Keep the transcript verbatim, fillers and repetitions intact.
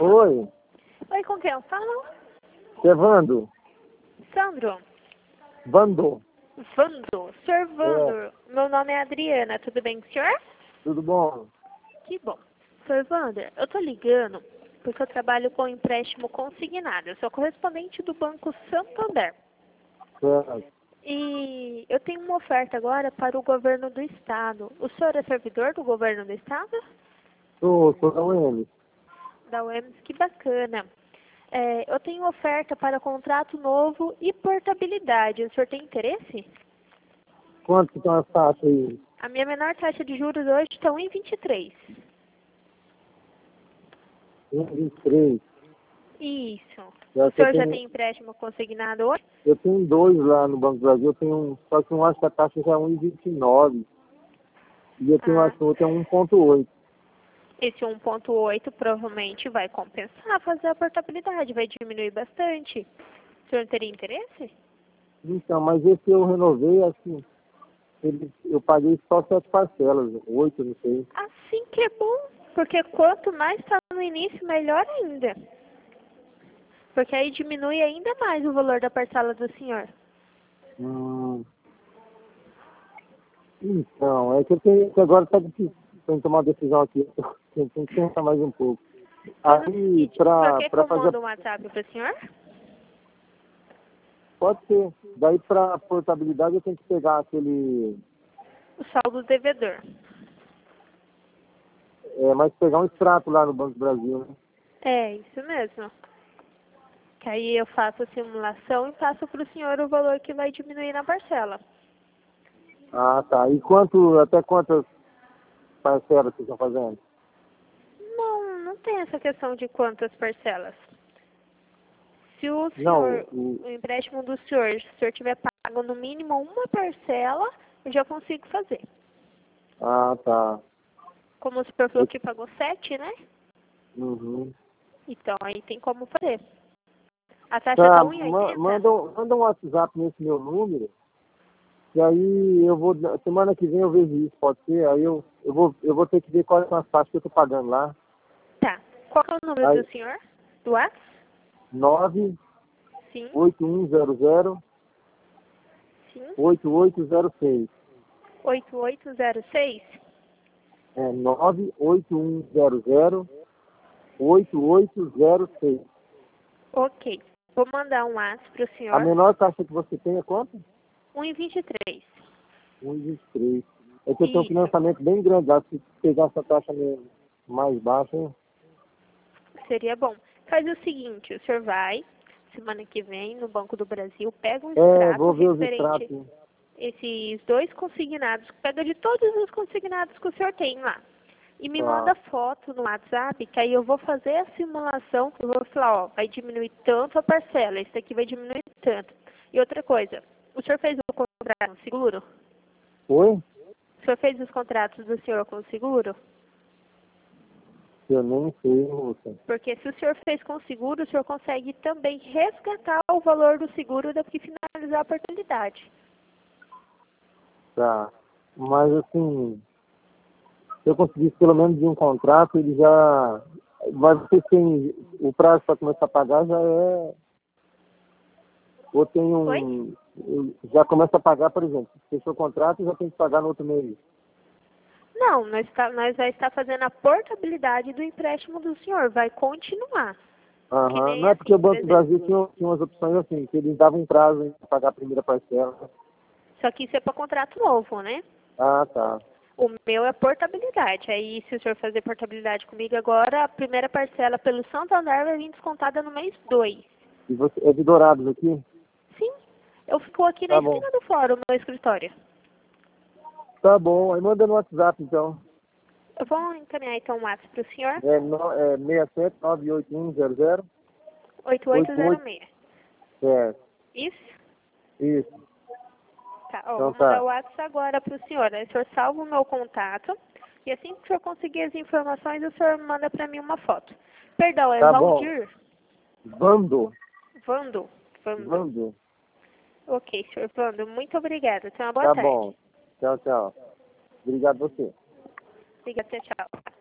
Oi. Oi, com quem eu falo? Evandro. Sandro. Vando. Vando. Senhor Vando. É. Meu nome é Adriana. Tudo bem com o senhor? Tudo bom? Que bom. Senhor Vander, eu tô ligando porque eu trabalho com empréstimo consignado. Eu sou correspondente do Banco Santander. Certo. E eu tenho uma oferta agora para o governo do estado. O senhor é servidor do governo do estado? Sou, sou da U E M. Da U E M S, que bacana. É, eu tenho oferta para contrato novo e portabilidade. O senhor tem interesse? Quanto que estão as taxas aí? A minha menor taxa de juros hoje está um vírgula vinte e três. um vírgula vinte e três. Isso. Já O que eu senhor já tenho- tem empréstimo consignado hoje? Eu tenho dois lá no Banco do Brasil, eu tenho um, só que eu acho que a taxa já é um vírgula vinte e nove. E eu tenho, Ah, acho que o outro é um vírgula oito. esse um vírgula oito provavelmente vai compensar fazer a portabilidade, vai diminuir bastante. O senhor teria interesse? Então, mas esse eu renovei, assim, ele, eu paguei só sete parcelas, oito, não sei. Assim que é bom, porque quanto mais está no início, melhor ainda. Porque aí diminui ainda mais o valor da parcela do senhor. Hum. Então, é que eu tenho que agora tá difícil pra tomar uma decisão aqui. Eu tenho que pensar mais um pouco. Faz o Aí, seguinte, o senhor pra, quer que pra eu fazer. mande um WhatsApp para o senhor? Pode ser. Daí, pra portabilidade, eu tenho que pegar aquele. O saldo devedor. É, mas pegar um extrato lá no Banco do Brasil, né? É, isso mesmo. Que aí eu faço a simulação e passo para o senhor o valor que vai diminuir na parcela. Ah, tá. E quanto, até quantas parcelas vocês estão fazendo? Não, não tem essa questão de quantas parcelas. Se o Não, senhor, o... o empréstimo do senhor, se o senhor tiver pago no mínimo uma parcela, eu já consigo fazer. Ah, tá. Como o senhor falou que pagou sete, né? Uhum. Então aí tem como fazer. A taxa Tá, tá um e ma- oitenta? manda, um- manda um WhatsApp nesse meu número. E aí eu vou, semana que vem eu vejo isso, pode ser? Aí eu, eu, vou, eu vou ter que ver quais são as taxas que eu tô pagando lá. Tá. Qual que é o número Aí, do senhor? Do WhatsApp? nove Sim, oito um zero zero sim. oito oito zero seis. oito oito zero seis? É nove oito um zero zero oito oito zero seis. Ok. Vou mandar um WhatsApp pro A senhor. menor taxa que você tem é quanto? um e vinte e três. um vírgula vinte e três. É que eu tenho um Isso. financiamento bem grande lá. Se pegar essa taxa mesmo mais baixa, hein? Seria bom. Faz o seguinte, o senhor vai, semana que vem, no Banco do Brasil, pega um É, extrato vou ver os referente extratos. esses dois consignados, pega de todos os consignados que o senhor tem lá. E me Tá. manda foto no WhatsApp, que aí eu vou fazer a simulação, eu vou falar, ó, vai diminuir tanto a parcela, esse daqui vai diminuir tanto. E outra coisa, o senhor fez o contrato com o seguro? Oi? O senhor fez os contratos do senhor com o seguro? Eu nem sei, moça. Porque se o senhor fez com o seguro, o senhor consegue também resgatar o valor do seguro daqui que finalizar a portabilidade. Tá. Mas assim, se eu conseguisse pelo menos de um contrato, ele já vai ser sem o prazo para começar a pagar já é. Ou tem Oi? um. Já começa a pagar, por exemplo, fechou o contrato e já tem que pagar no outro mês. Não, nós, tá, nós vai estar fazendo a portabilidade do empréstimo do senhor, vai continuar. Que Aham. nem Não é porque assim, o por Banco do exemplo. Brasil tinha, tinha umas opções assim, que eles davam um prazo para pagar a primeira parcela. Só que isso é para contrato novo, né? Ah, tá. O meu é portabilidade. Aí, se o senhor fazer portabilidade comigo agora, a primeira parcela pelo Santander vai vir descontada no mês dois. E você é de Dourados aqui? Sim, eu fico aqui na Tá bom. esquina do fórum, no meu escritório. Tá bom. Aí manda no WhatsApp então. Eu vou encaminhar então o WhatsApp para o senhor, É, no, é seis sete nove oito um zero zero oito oito oito zero oito. seis. Certo. Isso? Isso. Tá, ó, Então vou mandar tá. o WhatsApp agora para o senhor. Aí o senhor salva o meu contato e assim que o senhor conseguir as informações, o senhor manda para mim uma foto. Perdão, é Tá bom. Valdir? Vando. Vando? Vando. Vando. Ok, senhor Vando, muito obrigada. Tenha uma boa Tá tarde. bom. Tchau, tchau. Obrigado a você. Obrigada, tchau.